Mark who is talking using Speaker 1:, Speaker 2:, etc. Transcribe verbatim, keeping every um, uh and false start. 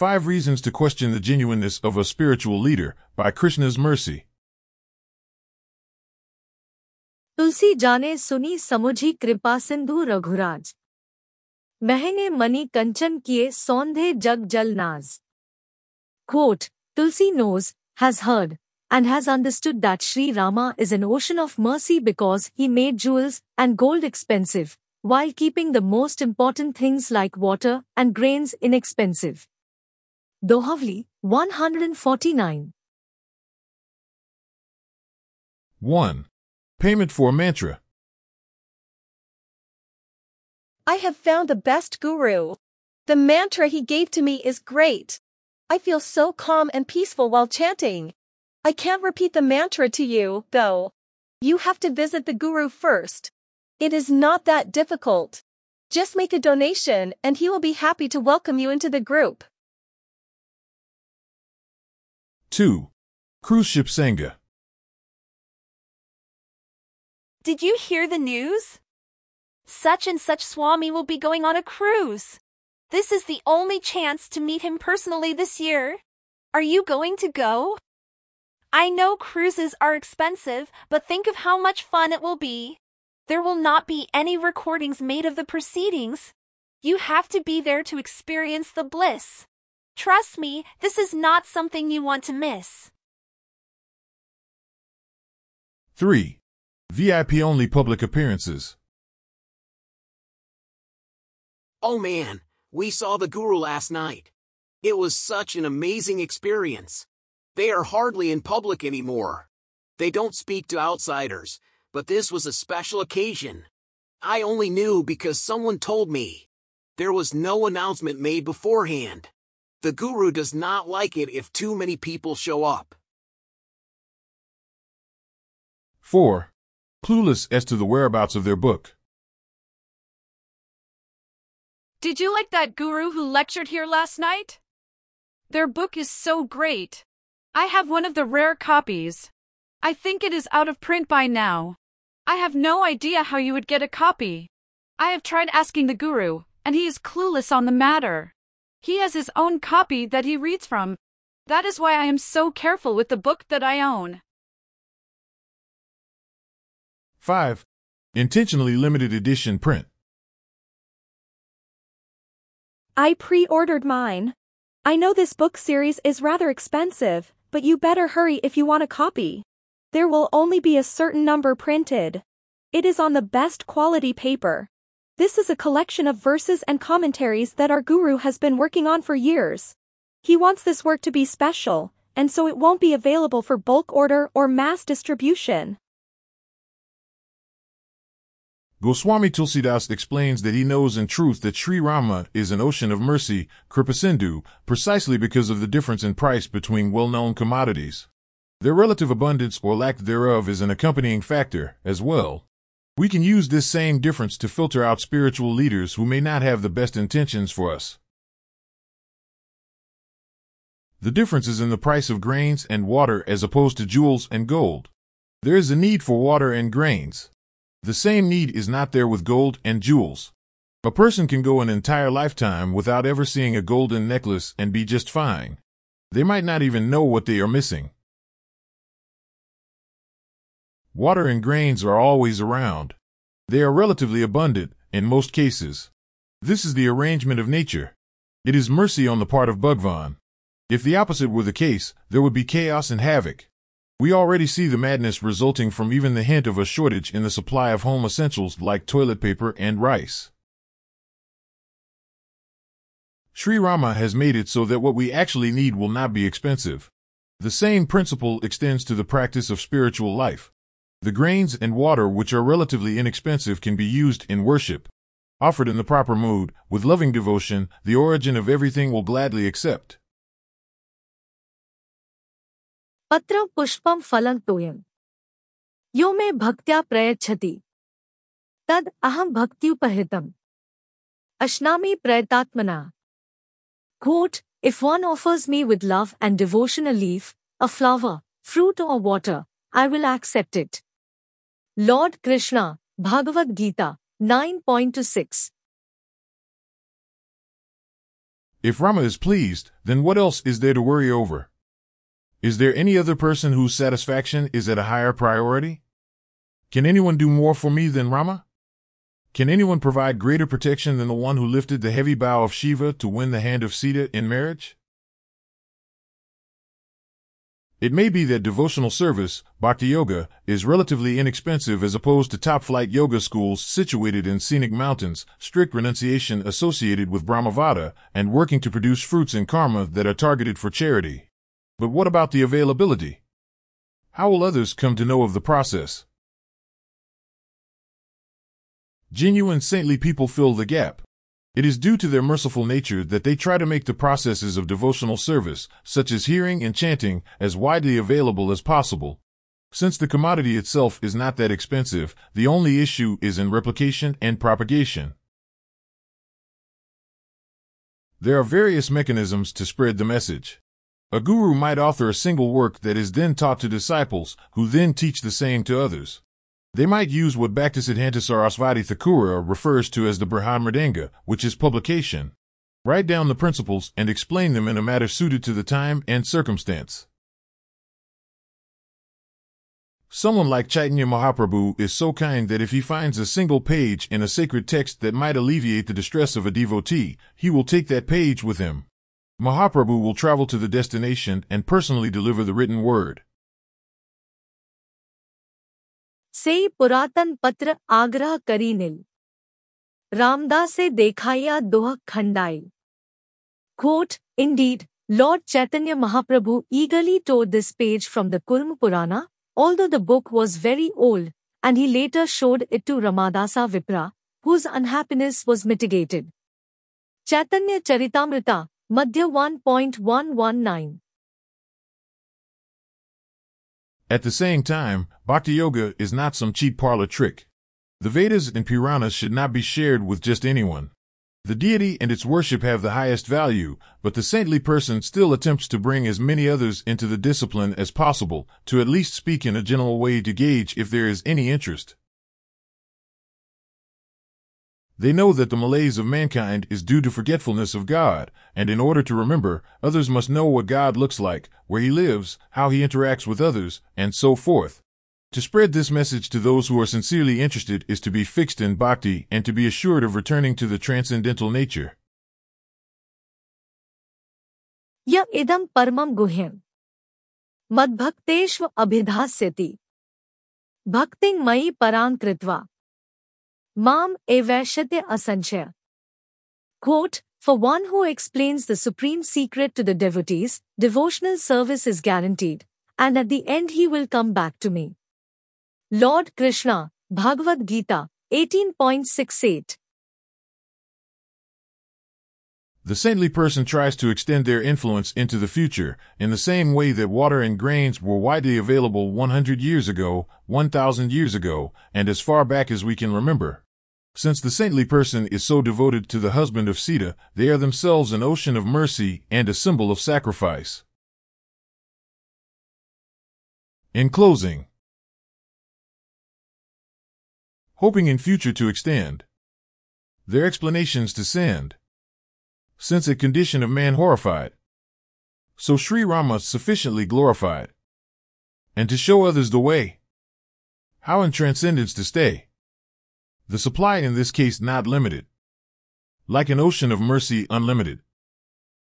Speaker 1: Five Reasons to Question the Genuineness of a Spiritual Leader by Krishna's Mercy.
Speaker 2: तुलसी जाने सुनी समुझी कृपा सिंधु रघुराज महंगे मणि कंचन किए सौंधे जग जल नाज. Quote, Tulsi knows, has heard, and has understood that Sri Rama is an ocean of mercy because he made jewels and gold expensive, while keeping the most important things like water and grains inexpensive. Dohavli, one forty-nine.
Speaker 1: one. Payment for a mantra.
Speaker 3: I have found the best guru. The mantra he gave to me is great. I feel so calm and peaceful while chanting. I can't repeat the mantra to you, though. You have to visit the guru first. It is not that difficult. Just make a donation and he will be happy to welcome you into the group.
Speaker 1: two. Cruise ship Sangha.
Speaker 4: Did you hear the news? Such and such Swami will be going on a cruise. This is the only chance to meet him personally this year. Are you going to go? I know cruises are expensive, but think of how much fun it will be. There will not be any recordings made of the proceedings. You have to be there to experience the bliss. Trust me, this is not something you want to miss.
Speaker 1: three. V I P-only public appearances.
Speaker 5: Oh man, we saw the Guru last night. It was such an amazing experience. They are hardly in public anymore. They don't speak to outsiders, but this was a special occasion. I only knew because someone told me. There was no announcement made beforehand. The Guru does not like it if too many people show up.
Speaker 1: four. Clueless as to the whereabouts of their book.
Speaker 6: Did you like that guru who lectured here last night? Their book is so great. I have one of the rare copies. I think it is out of print by now. I have no idea how you would get a copy. I have tried asking the guru, and he is clueless on the matter. He has his own copy that he reads from. That is why I am so careful with the book that I own.
Speaker 1: five. Intentionally limited edition print.
Speaker 3: I pre-ordered mine. I know this book series is rather expensive, but you better hurry if you want a copy. There will only be a certain number printed. It is on the best quality paper. This is a collection of verses and commentaries that our guru has been working on for years. He wants this work to be special, and so it won't be available for bulk order or mass distribution.
Speaker 1: Goswami Tulsidas explains that he knows in truth that Sri Rama is an ocean of mercy, Kripasindhu, precisely because of the difference in price between well-known commodities. Their relative abundance or lack thereof is an accompanying factor, as well. We can use this same difference to filter out spiritual leaders who may not have the best intentions for us. The difference is in the price of grains and water as opposed to jewels and gold. There is a need for water and grains. The same need is not there with gold and jewels. A person can go an entire lifetime without ever seeing a golden necklace and be just fine. They might not even know what they are missing. Water and grains are always around. They are relatively abundant, in most cases. This is the arrangement of nature. It is mercy on the part of Bhagwan. If the opposite were the case, there would be chaos and havoc. We already see the madness resulting from even the hint of a shortage in the supply of home essentials like toilet paper and rice. Sri Rama has made it so that what we actually need will not be expensive. The same principle extends to the practice of spiritual life. The grains and water which are relatively inexpensive can be used in worship. Offered in the proper mood, with loving devotion, the origin of everything will gladly accept.
Speaker 2: Patra pushpam phalang toyam. Yo me bhaktya prayachati. Tad aham bhaktyupahitam. Ashnami prayatatmana. Quote, if one offers me with love and devotion a leaf, a flower, fruit or water, I will accept it. Lord Krishna, Bhagavad Gita, nine point two six.
Speaker 1: If Rama is pleased, then what else is there to worry over? Is there any other person whose satisfaction is at a higher priority? Can anyone do more for me than Rama? Can anyone provide greater protection than the one who lifted the heavy bow of Shiva to win the hand of Sita in marriage? It may be that devotional service, bhakti yoga, is relatively inexpensive as opposed to top-flight yoga schools situated in scenic mountains, strict renunciation associated with Brahmavada, and working to produce fruits in karma that are targeted for charity. But what about the availability? How will others come to know of the process? Genuine saintly people fill the gap. It is due to their merciful nature that they try to make the processes of devotional service, such as hearing and chanting, as widely available as possible. Since the commodity itself is not that expensive, the only issue is in replication and propagation. There are various mechanisms to spread the message. A guru might author a single work that is then taught to disciples, who then teach the same to others. They might use what Bhaktisiddhanta Sarasvati Thakura refers to as the Brihan Mridanga, which is publication. Write down the principles and explain them in a manner suited to the time and circumstance. Someone like Chaitanya Mahaprabhu is so kind that if he finds a single page in a sacred text that might alleviate the distress of a devotee, he will take that page with him. Mahaprabhu will travel to the destination and personally deliver the written word.
Speaker 2: से पुरातन पत्र आग्रह करीनिल रामदासे देखाया दोह Khandai. Quote, indeed, Lord Chaitanya Mahaprabhu eagerly tore this page from the Kurma Purana, although the book was very old, and he later showed it to Ramadasa Vipra, whose unhappiness was mitigated. Chaitanya Charitamrita, Madhya one point one one nine.
Speaker 1: At the same time, Bhakti Yoga is not some cheap parlor trick. The Vedas and Puranas should not be shared with just anyone. The deity and its worship have the highest value, but the saintly person still attempts to bring as many others into the discipline as possible, to at least speak in a general way to gauge if there is any interest. They know that the malaise of mankind is due to forgetfulness of God, and in order to remember, others must know what God looks like, where he lives, how he interacts with others, and so forth. To spread this message to those who are sincerely interested is to be fixed in bhakti and to be assured of returning to the transcendental nature.
Speaker 2: Ya idam paramam guhyam madbhakteshva abhidhasyati bhakting mai parang kritva Mam evaishyate asanchaya. Quote, for one who explains the supreme secret to the devotees, devotional service is guaranteed, and at the end he will come back to me. Lord Krishna, Bhagavad Gita, eighteen point six eight.
Speaker 1: The saintly person tries to extend their influence into the future, in the same way that water and grains were widely available one hundred years ago, one thousand years ago, and as far back as we can remember. Since the saintly person is so devoted to the husband of Sita, they are themselves an ocean of mercy and a symbol of sacrifice. In closing, hoping in future to extend their explanations to send, since a condition of man horrified, so Sri Rama sufficiently glorified, and to show others the way, how in transcendence to stay, the supply in this case not limited, like an ocean of mercy unlimited.